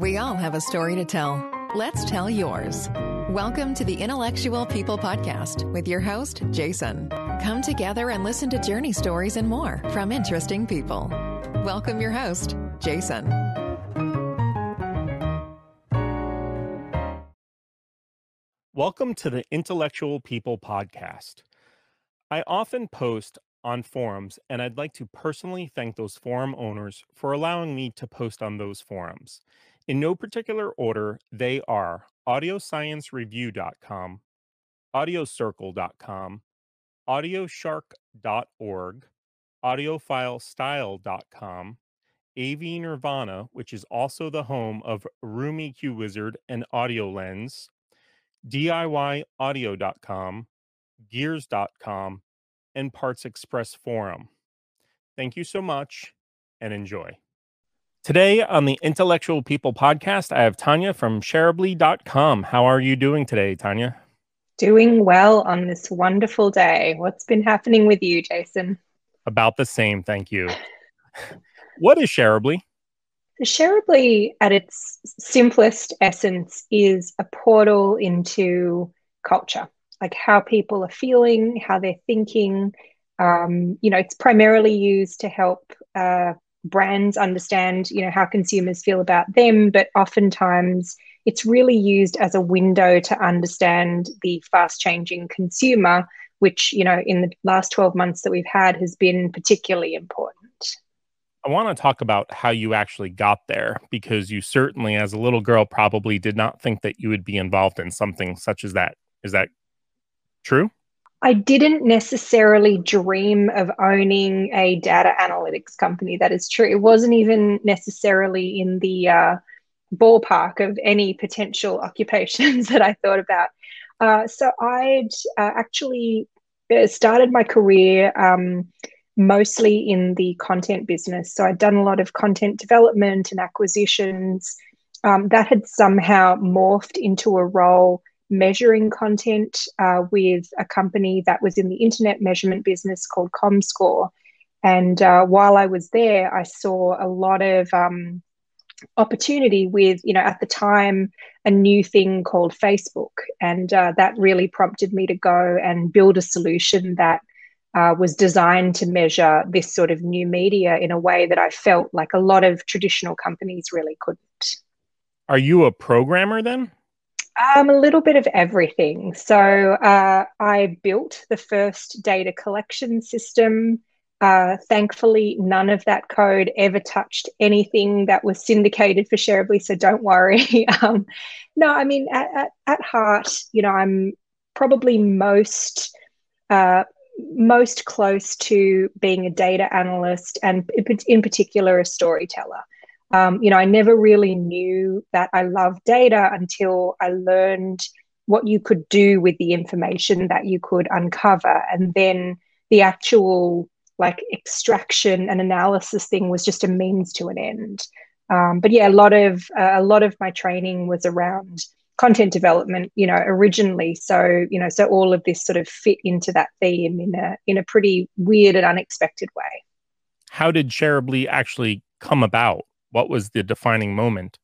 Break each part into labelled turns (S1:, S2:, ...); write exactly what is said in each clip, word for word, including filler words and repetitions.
S1: We all have a story to tell. Let's tell yours. Welcome to the Intellectual People Podcast with your host, Jason. Come together and listen to journey stories and more from interesting people. Welcome your host, Jason.
S2: Welcome to the Intellectual People Podcast. I often post on forums, and I'd like to personally thank those forum owners for allowing me to post on those forums. In no particular order, they are audio science review dot com, audio circle dot com, audio shark dot org, audiophile style dot com, A V Nirvana, which is also the home of Rumi Q Wizard and AudioLens, D I Y audio dot com, gears dot com, and Parts Express Forum. Thank you so much and enjoy. Today on the Intellectual People Podcast, I have Tanya from Shareably dot com. How are you doing today, Tanya?
S3: Doing well on this wonderful day. What's been happening with you, Jason?
S2: About the same, thank you. What is Shareably?
S3: Shareably, at its simplest essence, is a portal into culture, like how people are feeling, how they're thinking. Um, you know, it's primarily used to help uh, brands understand, you know, how consumers feel about them, but oftentimes it's really used as a window to understand the fast-changing consumer, which, you know, in the last twelve months that we've had has been particularly important.
S2: I want to talk about how you actually got there, because you certainly, as a little girl, probably did not think that you would be involved in something such as that. Is that true?
S3: I didn't necessarily dream of owning a data analytics company. That is true. It wasn't even necessarily in the uh, ballpark of any potential occupations that I thought about. Uh, so I'd uh, actually started my career um, mostly in the content business. So I'd done a lot of content development and acquisitions. Um, that had somehow morphed into a role measuring content uh, with a company that was in the internet measurement business called Comscore. And uh, while I was there, I saw a lot of um, opportunity with, you know, at the time, a new thing called Facebook. And uh, that really prompted me to go and build a solution that uh, was designed to measure this sort of new media in a way that I felt like a lot of traditional companies really couldn't.
S2: Are you a programmer then?
S3: Um, a little bit of everything. So uh, I built the first data collection system. Uh, thankfully, none of that code ever touched anything that was syndicated for Shareably, so don't worry. um, no, I mean, at, at, at heart, you know, I'm probably most uh, most close to being a data analyst and in particular a storyteller. Um, you know, I never really knew that I loved data until I learned what you could do with the information that you could uncover. And then the actual like extraction and analysis thing was just a means to an end. Um, but yeah, a lot of uh, a lot of my training was around content development, you know, originally. So, you know, so all of this sort of fit into that theme in a in a pretty weird and unexpected way.
S2: How did Shareably actually come about? What was the defining moment?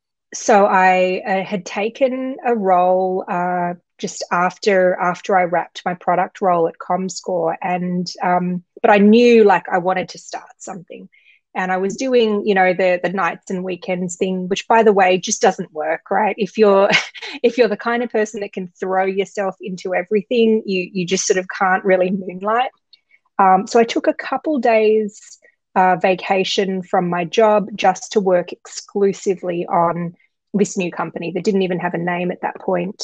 S3: So I uh, had taken a role uh, just after after I wrapped my product role at Comscore, and um, but I knew like I wanted to start something, and I was doing, you know, the the nights and weekends thing, which by the way just doesn't work, right? If you're if you're the kind of person that can throw yourself into everything, you you just sort of can't really moonlight. Um, so I took a couple days Uh, vacation from my job just to work exclusively on this new company that didn't even have a name at that point.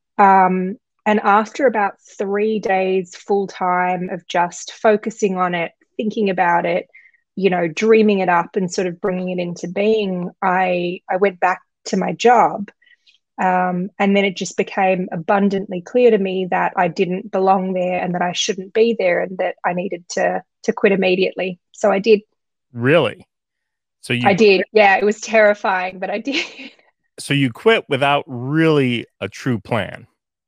S3: Um, and after about three days full time of just focusing on it, thinking about it, you know, dreaming it up and sort of bringing it into being, I, I went back to my job. Um, and then it just became abundantly clear to me that I didn't belong there and that I shouldn't be there and that I needed to to quit immediately. So I did.
S2: Really? So you
S3: I did. Yeah, it was terrifying, but I did.
S2: So you quit without really a true plan.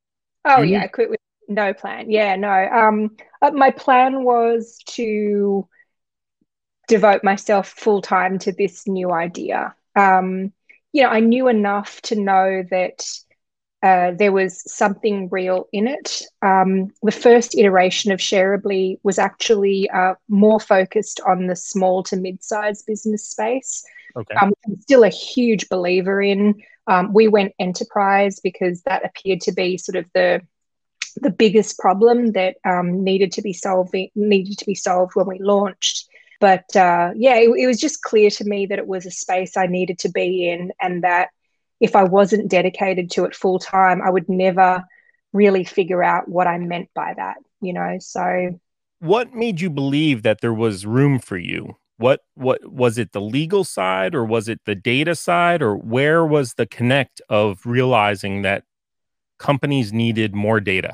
S3: Oh
S2: you
S3: yeah,
S2: knew-
S3: I quit with no plan. Yeah, no. Um, uh, my plan was to devote myself full time to this new idea. Um, you know, I knew enough to know that uh, there was something real in it. Um, the first iteration of Shareably was actually uh, more focused on the small to mid-sized business space.
S2: Okay.
S3: Um, I'm still a huge believer in. Um, we went enterprise because that appeared to be sort of the the biggest problem that um, needed to be solved needed to be solved when we launched. But uh, yeah, it, it was just clear to me that it was a space I needed to be in, and that if I wasn't dedicated to it full time, I would never really figure out what I meant by that, you know? So
S2: what made you believe that there was room for you? What what was it, the legal side, or was it the data side, or where was the connect of realizing that companies needed more data?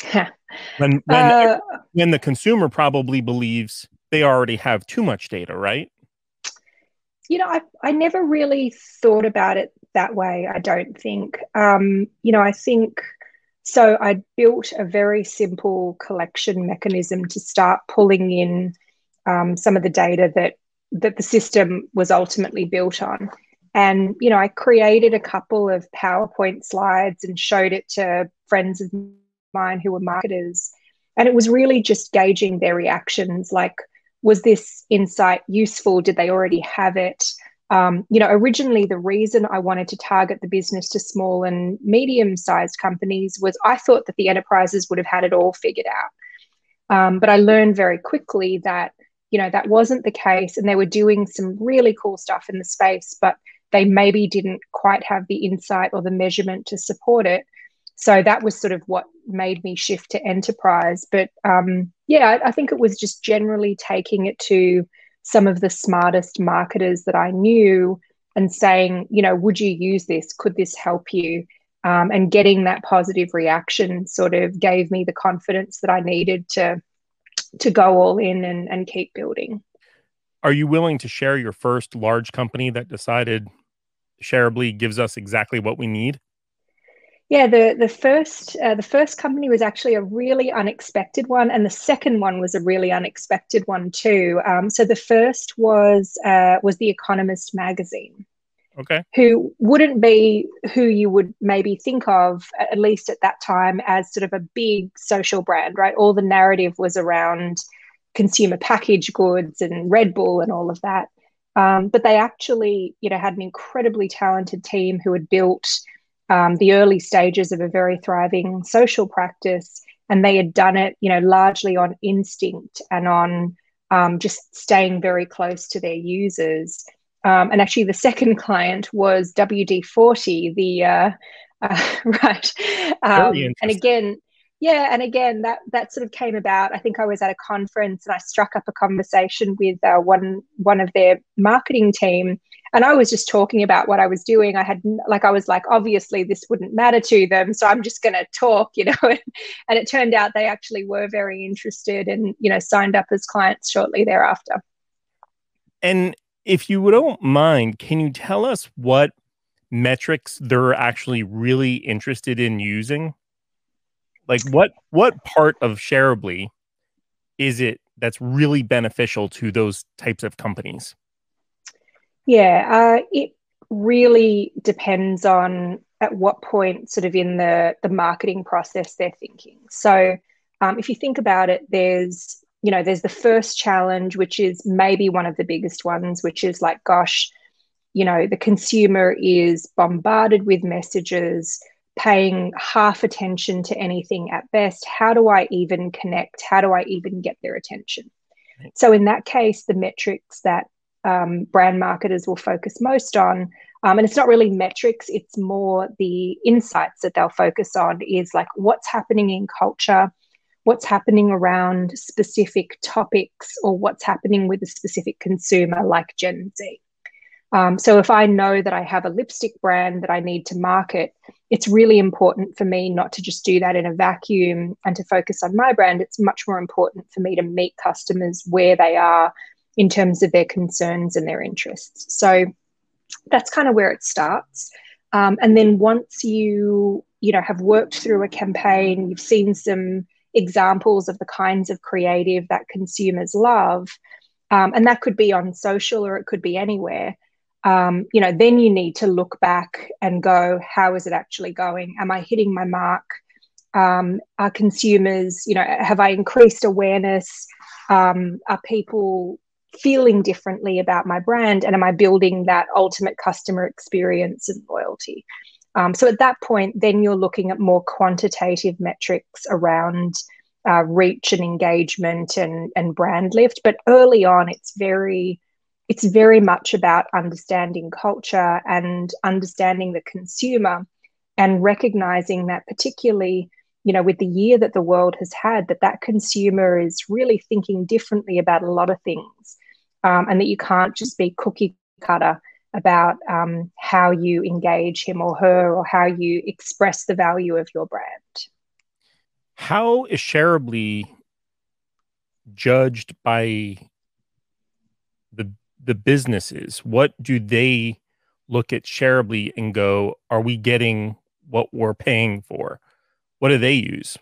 S2: When when
S3: uh,
S2: when the consumer probably believes they already have too much data, right?
S3: you know, I, I never really thought about it that way, I don't think. Um, you know, I think so. I built a very simple collection mechanism to start pulling in um, some of the data that that the system was ultimately built on. And, you know, I created a couple of PowerPoint slides and showed it to friends of mine who were marketers. And it was really just gauging their reactions. Like, was this insight useful? Did they already have it? Um, you know, originally the reason I wanted to target the business to small and medium-sized companies was I thought that the enterprises would have had it all figured out. Um, but I learned very quickly that, you know, that wasn't the case, and they were doing some really cool stuff in the space, but they maybe didn't quite have the insight or the measurement to support it. So that was sort of what made me shift to enterprise. But um, yeah, I, I think it was just generally taking it to some of the smartest marketers that I knew and saying, you know, would you use this? Could this help you? Um, and getting that positive reaction sort of gave me the confidence that I needed to to go all in and, and keep building.
S2: Are you willing to share your first large company that decided Shareably gives us exactly what we need?
S3: Yeah, the the first uh, the first company was actually a really unexpected one, and the second one was a really unexpected one too. Um, so the first was uh, was The Economist magazine,
S2: Okay.
S3: who wouldn't be who you would maybe think of, at least at that time, as sort of a big social brand, right? All the narrative was around consumer packaged goods and Red Bull and all of that. Um, but they actually, you know, had an incredibly talented team who had built um, the early stages of a very thriving social practice, and they had done it, you know, largely on instinct and on um, just staying very close to their users. Um, and actually, the second client was W D forty, the uh, uh, right.
S2: Very
S3: Um, and
S2: interesting.
S3: again, yeah, and again, that that sort of came about. I think I was at a conference and I struck up a conversation with uh, one one of their marketing team, and I was just talking about what I was doing. I had like I was like, obviously this wouldn't matter to them, so I'm just going to talk, you know. And it turned out they actually were very interested, and you know, signed up as clients shortly thereafter.
S2: And if you don't mind, can you tell us what metrics they're actually really interested in using? Like what what part of Shareably is it that's really beneficial to those types of companies?
S3: Yeah, uh, it really depends on at what point, sort of in the the marketing process, they're thinking. So, um, if you think about it, there's you know there's the first challenge, which is maybe one of the biggest ones, which is like, gosh, you know, the consumer is bombarded with messages, paying half attention to anything at best. How do I even connect? How do I even get their attention? So in that case, the metrics that um, brand marketers will focus most on, um, and it's not really metrics, it's more the insights that they'll focus on, is like what's happening in culture, what's happening around specific topics, or what's happening with a specific consumer like Gen Z. Um, so if I know that I have a lipstick brand that I need to market, it's really important for me not to just do that in a vacuum and to focus on my brand. It's much more important for me to meet customers where they are in terms of their concerns and their interests. So that's kind of where it starts. Um, and then once you, you know, have worked through a campaign, you've seen some examples of the kinds of creative that consumers love, um, and that could be on social or it could be anywhere. um, you know, then you need to look back and go, how is it actually going? Am I hitting my mark? Um, are consumers, you know, have I increased awareness? Um, are people feeling differently about my brand? And am I building that ultimate customer experience and loyalty? Um, so at that point, then you're looking at more quantitative metrics around uh, reach and engagement and, and brand lift. But early on, it's very, it's very much about understanding culture and understanding the consumer and recognizing that particularly, you know, with the year that the world has had, that that consumer is really thinking differently about a lot of things, um, and that you can't just be cookie cutter about um, how you engage him or her or how you express the value of your brand.
S2: How is Shareablee judged by the the businesses? What do they look at Shareablee and go, are we getting what we're paying for? What do they use?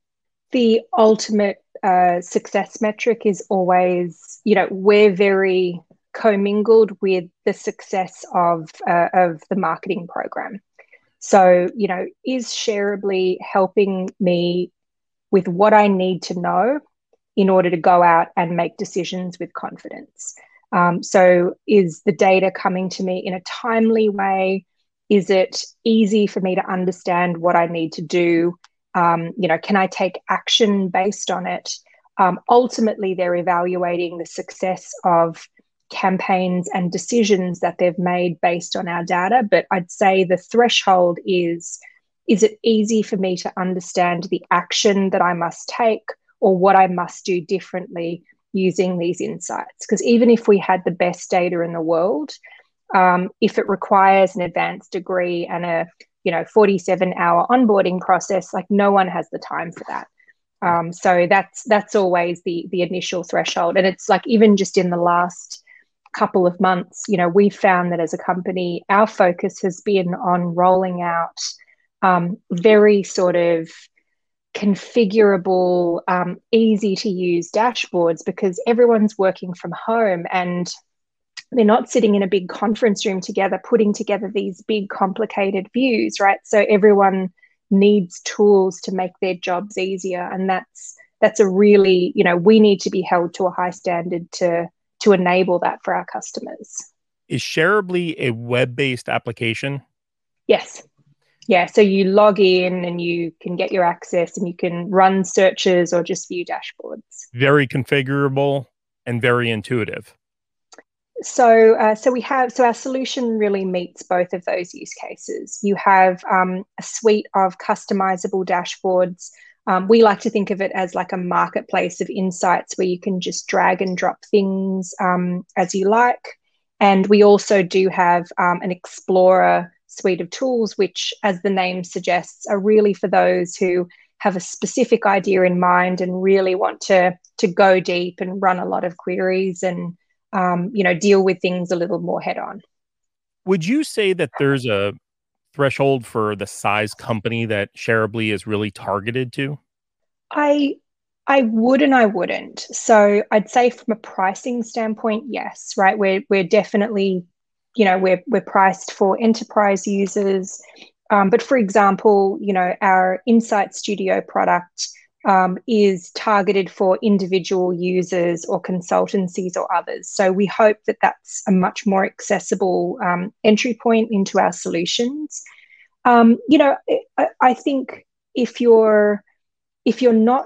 S3: The ultimate uh, success metric is always, you know, we're very commingled with the success of uh, of the marketing program. So, you know, is Shareablee helping me with what I need to know in order to go out and make decisions with confidence? Um, so, is the data coming to me in a timely way? Is it easy for me to understand what I need to do? Um, you know, can I take action based on it? Um, ultimately, they're evaluating the success of campaigns and decisions that they've made based on our data. But I'd say the threshold is, is it easy for me to understand the action that I must take or what I must do differently using these insights? Because even if we had the best data in the world, um, if it requires an advanced degree and a you know, forty-seven hour onboarding process, like no one has the time for that. Um, so that's that's always the the initial threshold. And it's like even just in the last couple of months, you know, we've found that as a company, our focus has been on rolling out um, very sort of configurable, um, easy to use dashboards because everyone's working from home and they're not sitting in a big conference room together, putting together these big, complicated views, right? So everyone needs tools to make their jobs easier. And that's that's a really, you know, we need to be held to a high standard to to enable that for our customers.
S2: Is Shareablee a web-based application?
S3: Yes. Yeah. So you log in and you can get your access and you can run searches or just view dashboards.
S2: Very configurable and very intuitive.
S3: So, uh, so we have, so our solution really meets both of those use cases. You have um, a suite of customizable dashboards. Um, we like to think of it as like a marketplace of insights where you can just drag and drop things um, as you like. And we also do have um, an Explorer suite of tools, which, as the name suggests, are really for those who have a specific idea in mind and really want to to go deep and run a lot of queries and Um, you know, deal with things a little more head on.
S2: Would you say that there's a threshold for the size company that Shareablee is really targeted to?
S3: I I would and I wouldn't. So I'd say from a pricing standpoint, yes, right. We're we're definitely, you know, we're we're priced for enterprise users. Um, but for example, you know, our Insight Studio product Um, is targeted for individual users or consultancies or others. So we hope that that's a much more accessible um, entry point into our solutions. Um, you know, I, I think if you're if you're not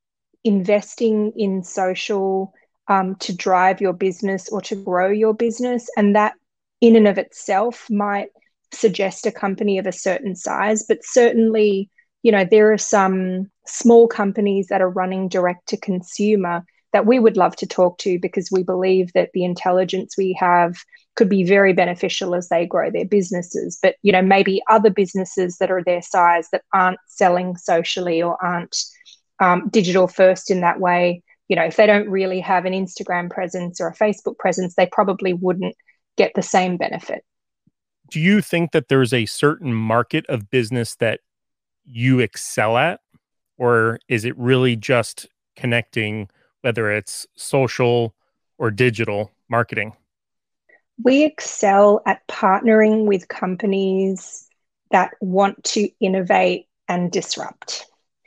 S3: investing in social um, to drive your business or to grow your business, and that in and of itself might suggest a company of a certain size, but certainly, you know, there are some small companies that are running direct to consumer that we would love to talk to because we believe that the intelligence we have could be very beneficial as they grow their businesses. But, you know, maybe other businesses that are their size that aren't selling socially or aren't um, digital first in that way, you know, if they don't really have an Instagram presence or a Facebook presence, they probably wouldn't get the same benefit.
S2: Do you think that there's a certain market of business that you excel at? Or is it really just connecting, whether it's social or digital marketing?
S3: we excel at partnering with companies that want to innovate and disrupt.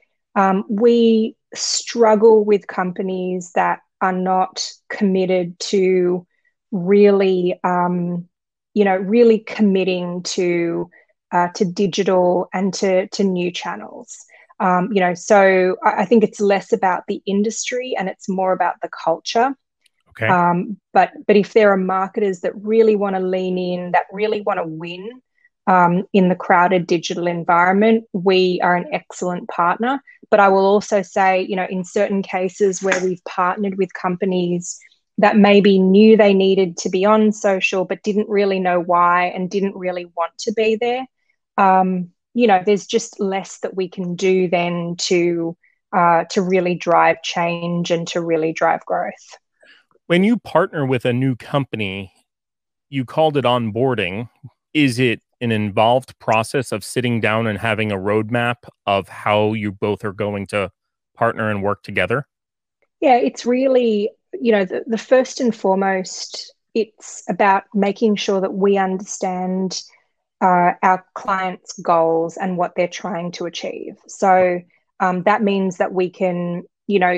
S3: Um, we struggle with companies that are not committed to really, um, you know, really committing to uh, to digital and to to new channels. Um, you know, so I, I think it's less about the industry and it's more about the culture.
S2: Okay.
S3: Um, but but if there are marketers that really want to lean in, that really want to win um, in the crowded digital environment, we are an excellent partner. But I will also say, you know, in certain cases where we've partnered with companies that maybe knew they needed to be on social, but didn't really know why and didn't really want to be there, um, you know, there's just less that we can do then to uh, to really drive change and to really drive growth.
S2: When you partner with a new company, you called it onboarding. Is it an involved process of sitting down and having a roadmap of how you both are going to partner and work together?
S3: Yeah, it's really, you know, the, the first and foremost, it's about making sure that we understand uh, our clients' goals and what they're trying to achieve. So um, that means that we can, you know,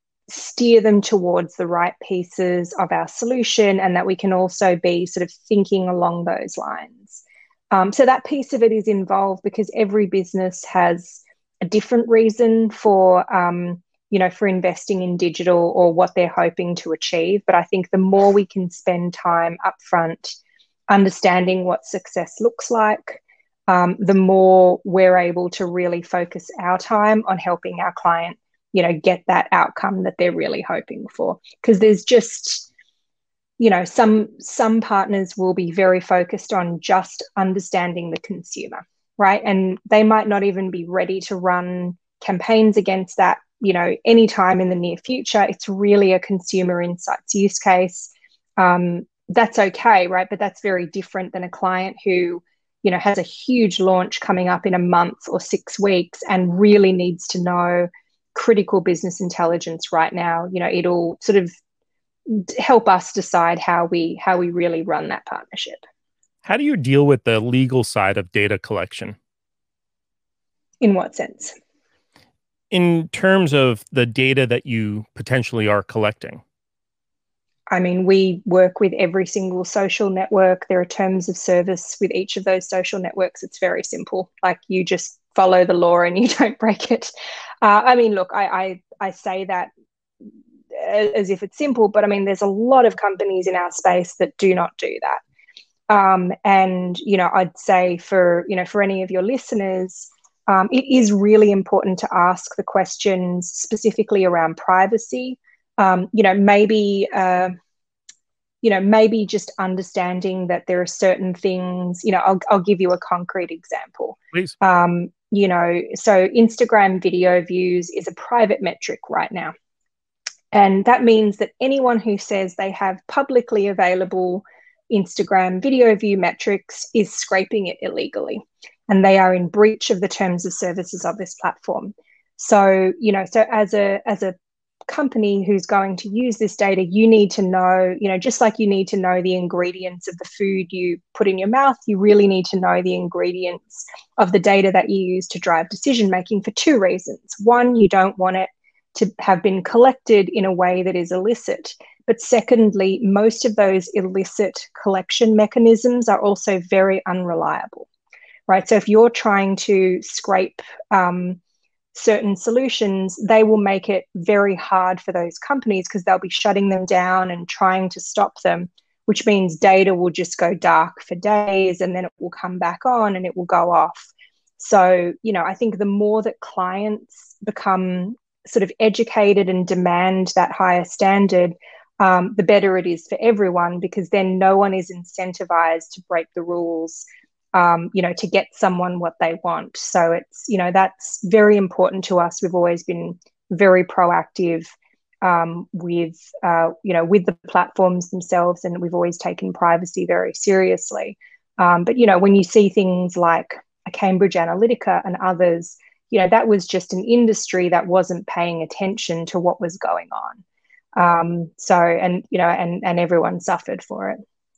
S3: steer them towards the right pieces of our solution, and that we can also be sort of thinking along those lines. Um, so that piece of it is involved because every business has a different reason for, um, you know, for investing in digital or what they're hoping to achieve. But I think the more we can spend time upfront understanding what success looks like, um, the more we're able to really focus our time on helping our client, you know, get that outcome that they're really hoping for. Because there's just, you know, some some partners will be very focused on just understanding the consumer, right? And they might not even be ready to run campaigns against that, you know, anytime in the near future. It's really a consumer insights use case. Um, that's okay, right? But that's very different than a client who, you know, has a huge launch coming up in a month or six weeks and really needs to know critical business intelligence right now. You know, it'll sort of help us decide how we how we really run that partnership.
S2: How do you deal with the legal side of data collection?
S3: In what sense?
S2: In terms of the data that you potentially are collecting.
S3: I mean, we work with every single social network. There are terms of service with each of those social networks. It's very simple. Like, you just follow the law and you don't break it. Uh, I mean, look, I, I I say that as if it's simple, but I mean, there's a lot of companies in our space that do not do that. Um, and you know, I'd say for you know for any of your listeners, um, it is really important to ask the questions specifically around privacy. Um, you know, maybe, uh, you know, maybe just understanding that there are certain things, you know, I'll, I'll give you a concrete example.
S2: Please.
S3: Um, you know, so Instagram video views is a private metric right now. And that means that anyone who says they have publicly available Instagram video view metrics is scraping it illegally. And they are in breach of the terms of services of this platform. So, you know, so as a as a company who's going to use this data, you need to know, you know, just like you need to know the ingredients of the food you put in your mouth, you really need to know the ingredients of the data that you use to drive decision making for two reasons. One, you don't want it to have been collected in a way that is illicit. But secondly, most of those illicit collection mechanisms are also very unreliable, right? So if you're trying to scrape um, certain solutions, they will make it very hard for those companies because they'll be shutting them down and trying to stop them, which means data will just go dark for days and then it will come back on and it will go off. So, you know, I think the more that clients become sort of educated and demand that higher standard, um, the better it is for everyone, because then no one is incentivized to break the rules, um, you know, to get someone what they want. So it's, you know, that's very important to us. We've always been very proactive um, with, uh, you know, with the platforms themselves, and we've always taken privacy very seriously. Um, but, you know, when you see things like a Cambridge Analytica and others, you know, that was just an industry that wasn't paying attention to what was going on. Um, so, and, you know, and, and everyone suffered for it.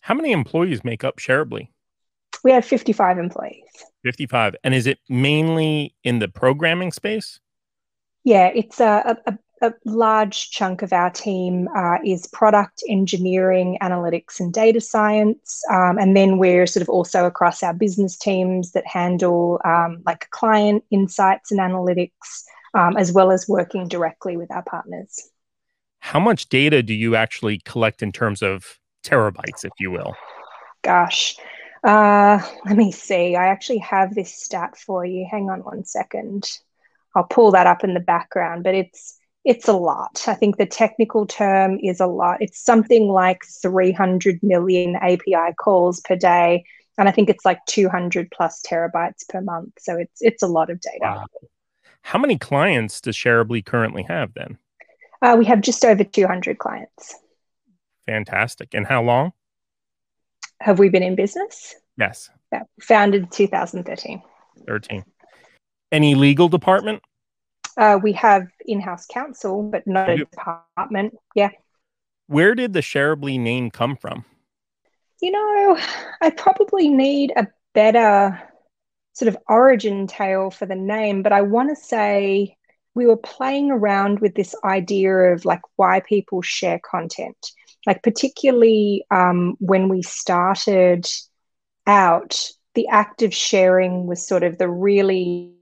S2: How many employees make up Shareablee?
S3: We have fifty-five employees.
S2: fifty-five. And is it mainly in the programming space?
S3: Yeah, it's a, a, a large chunk of our team uh, is product engineering, analytics, and data science. Um, and then we're sort of also across our business teams that handle um, like client insights and analytics, um, as well as working directly with our partners.
S2: How much data do you actually collect in terms of terabytes, if you will?
S3: Gosh, uh, let me see. I actually have this stat for you. Hang on one second. I'll pull that up in the background, but it's it's a lot. I think the technical term is a lot. It's something like three hundred million A P I calls per day, and I think it's like two hundred plus terabytes per month. So it's it's a lot of data.
S2: Wow. How many clients does Shareablee currently have then?
S3: Uh, we have just over two hundred clients.
S2: Fantastic. And how long?
S3: Have we been in business?
S2: Yes.
S3: Yeah, founded two thousand thirteen.
S2: thirteen. Any legal department?
S3: Uh, we have in-house counsel, but not a department. Yeah.
S2: Where did the Shareablee name come from?
S3: You know, I probably need a better sort of origin tale for the name, but I want to say we were playing around with this idea of like why people share content. Like particularly um, when we started out, the act of sharing was sort of the really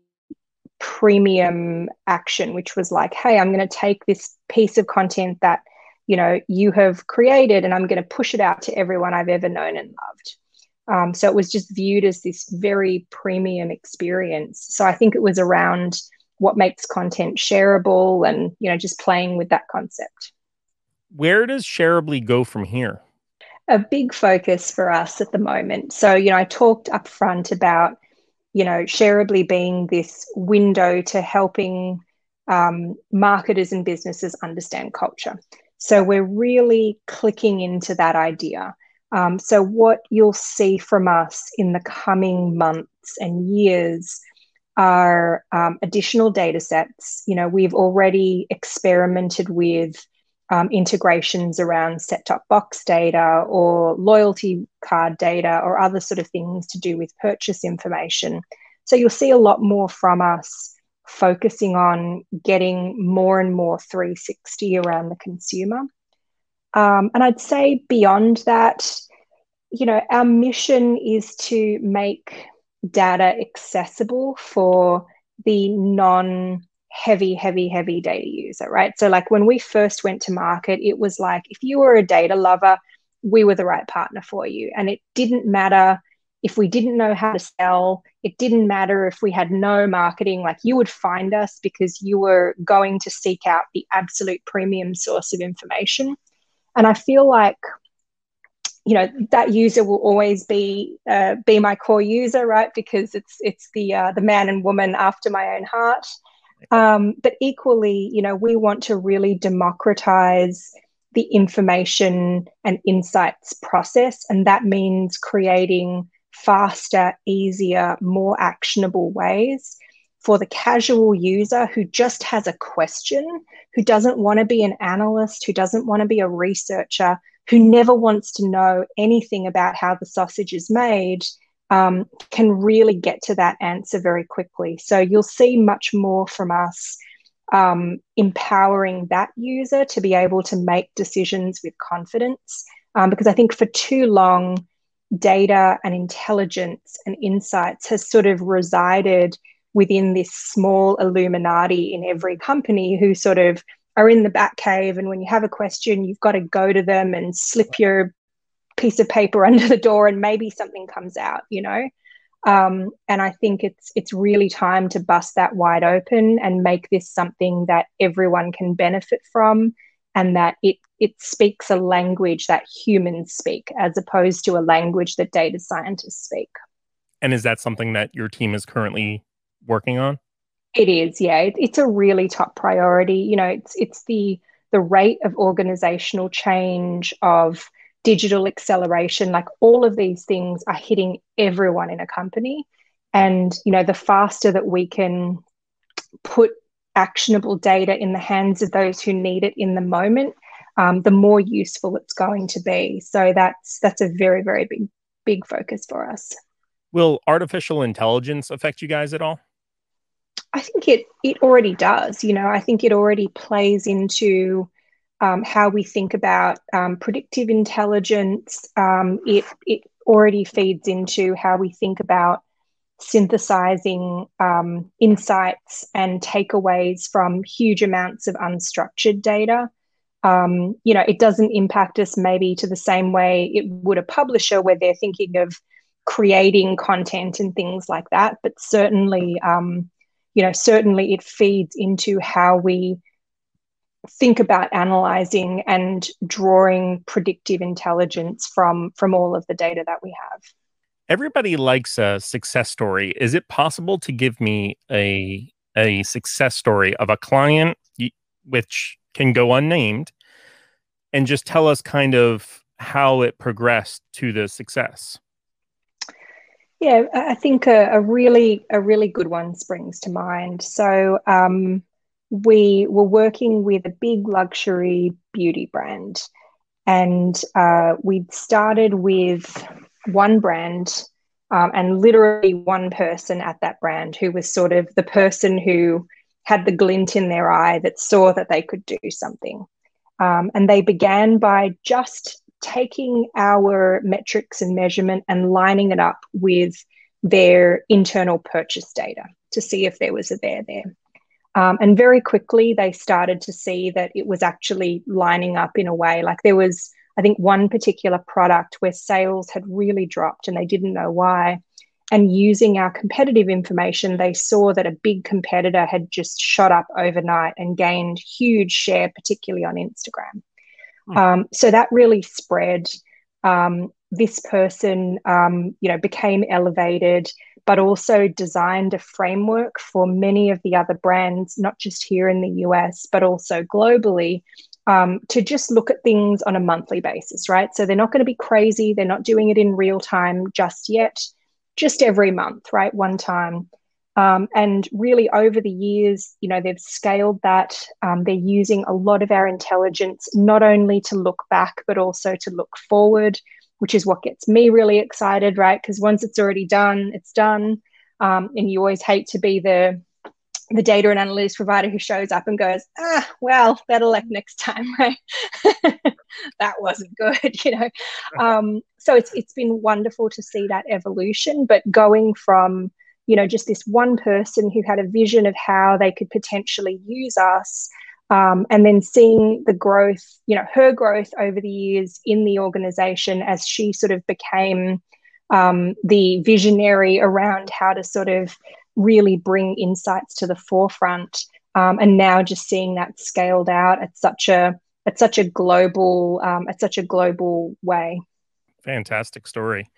S3: premium action, which was like, hey, I'm going to take this piece of content that, you know, you have created and I'm going to push it out to everyone I've ever known and loved. Um, so it was just viewed as this very premium experience. So I think it was around what makes content shareable and, you know, just playing with that concept.
S2: Where does Shareablee go from here?
S3: A big focus for us at the moment. So, you know, I talked up front about, you know, Shareablee being this window to helping um, marketers and businesses understand culture. So we're really clicking into that idea. Um, so what you'll see from us in the coming months and years are um, additional data sets. You know, we've already experimented with um, integrations around set-top box data or loyalty card data or other sort of things to do with purchase information. So you'll see a lot more from us focusing on getting more and more three sixty around the consumer. Um, and I'd say beyond that, you know, our mission is to make data accessible for the non heavy, heavy, heavy data user, right? So like when we first went to market, it was like, if you were a data lover, we were the right partner for you. And it didn't matter if we didn't know how to sell, it didn't matter if we had no marketing, like you would find us because you were going to seek out the absolute premium source of information. And I feel like, you know, that user will always be uh, be my core user, right? Because it's it's the uh, the man and woman after my own heart. Um, but equally, you know, we want to really democratize the information and insights process, and that means creating faster, easier, more actionable ways for the casual user who just has a question, who doesn't want to be an analyst, who doesn't want to be a researcher, who never wants to know anything about how the sausage is made, um, can really get to that answer very quickly. So you'll see much more from us um, empowering that user to be able to make decisions with confidence. Um, because I think for too long, data and intelligence and insights has sort of resided within this small Illuminati in every company who sort of are in the back cave, and when you have a question, you've got to go to them and slip your piece of paper under the door and maybe something comes out, you know. Um, and I think it's it's really time to bust that wide open and make this something that everyone can benefit from, and that it it speaks a language that humans speak as opposed to a language that data scientists speak.
S2: And is that something that your team is currently working on?
S3: It is, yeah. It, it's a really top priority. You know, it's it's the the rate of organizational change, of digital acceleration, like all of these things are hitting everyone in a company. And, you know, the faster that we can put actionable data in the hands of those who need it in the moment, um, the more useful it's going to be. So that's that's a very, very big, big focus for us.
S2: Will artificial intelligence affect you guys at all?
S3: I think it it already does. You know, I think it already plays into um, how we think about um, predictive intelligence. Um, it it already feeds into how we think about synthesizing um, insights and takeaways from huge amounts of unstructured data. Um, you know, it doesn't impact us maybe to the same way it would a publisher, where they're thinking of creating content and things like that. But certainly, um, you know, certainly it feeds into how we think about analyzing and drawing predictive intelligence from from all of the data that we have.
S2: Everybody likes a success story. Is it possible to give me a a success story of a client, which can go unnamed, and just tell us kind of how it progressed to the success?
S3: Yeah, I think a, a really a really good one springs to mind. So um, we were working with a big luxury beauty brand, and uh, we'd started with one brand um, and literally one person at that brand who was sort of the person who had the glint in their eye that saw that they could do something. Um, and they began by just taking our metrics and measurement and lining it up with their internal purchase data to see if there was a there there. Um, and very quickly, they started to see that it was actually lining up in a way. Like there was, I think, one particular product where sales had really dropped and they didn't know why. And using our competitive information, they saw that a big competitor had just shot up overnight and gained huge share, particularly on Instagram. Hmm. Um, so that really spread. Um, this person, um, you know, became elevated, but also designed a framework for many of the other brands, not just here in the U S, but also globally, um, to just look at things on a monthly basis, right? So they're not going to be crazy. They're not doing it in real time just yet, just every month, right? One time. Um, and really over the years, you know, they've scaled that. Um, they're using a lot of our intelligence, not only to look back, but also to look forward, which is what gets me really excited, right? Because once it's already done, it's done. Um, and you always hate to be the the data and analytics provider who shows up and goes, ah, well, better luck next time, right? That wasn't good, you know. Um, so it's it's been wonderful to see that evolution, but going from, you know, just this one person who had a vision of how they could potentially use us, um, and then seeing the growth, you know, her growth over the years in the organization as she sort of became um, the visionary around how to sort of really bring insights to the forefront, um, and now just seeing that scaled out at such a at such a global um, at such a global way.
S2: Fantastic story.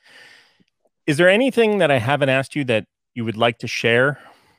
S2: Is there anything that I haven't asked you that you would like to share?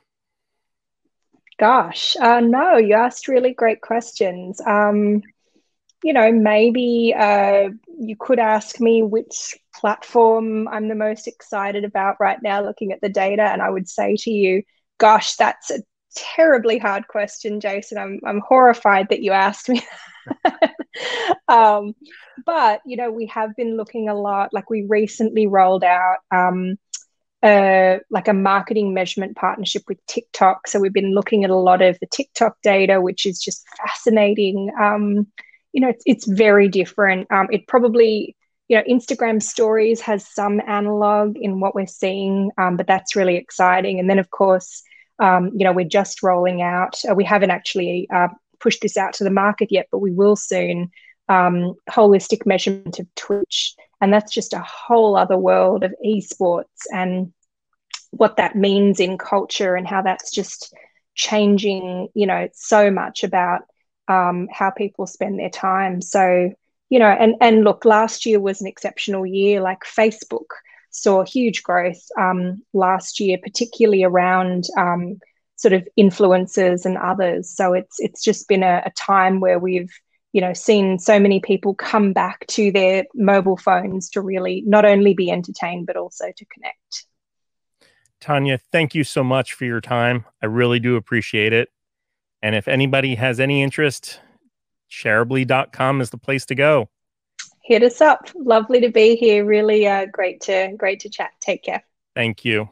S3: Gosh, uh, no, you asked really great questions. Um, you know, maybe uh, you could ask me which platform I'm the most excited about right now, looking at the data, and I would say to you, gosh, that's a terribly hard question, Jason. I'm I'm horrified that you asked me. um, but, you know, we have been looking a lot, like we recently rolled out um, uh, like a marketing measurement partnership with TikTok. So we've been looking at a lot of the TikTok data, which is just fascinating. Um, you know, it's, it's very different. Um, it probably, you know, Instagram stories has some analog in what we're seeing, um, but that's really exciting. And then, of course, um, you know, we're just rolling out, uh, we haven't actually uh, pushed this out to the market yet, but we will soon, um, holistic measurement of Twitch. And that's just a whole other world of esports and what that means in culture and how that's just changing, you know, so much about um, how people spend their time. So, you know, and, and look, last year was an exceptional year. Like Facebook saw huge growth um, last year, particularly around um, sort of influencers and others. So it's it's just been a, a time where we've, you know, seen so many people come back to their mobile phones to really not only be entertained, but also to connect.
S2: Tanya, thank you so much for your time. I really do appreciate it. And if anybody has any interest, shareably dot com is the place to go.
S3: Hit us up. Lovely to be here. Really uh, great to great to chat. Take care.
S2: Thank you.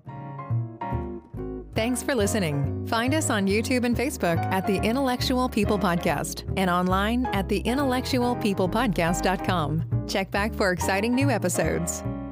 S1: Thanks for listening. Find us on YouTube and Facebook at the Intellectual People Podcast and online at the intellectual people podcast dot com. Check back for exciting new episodes.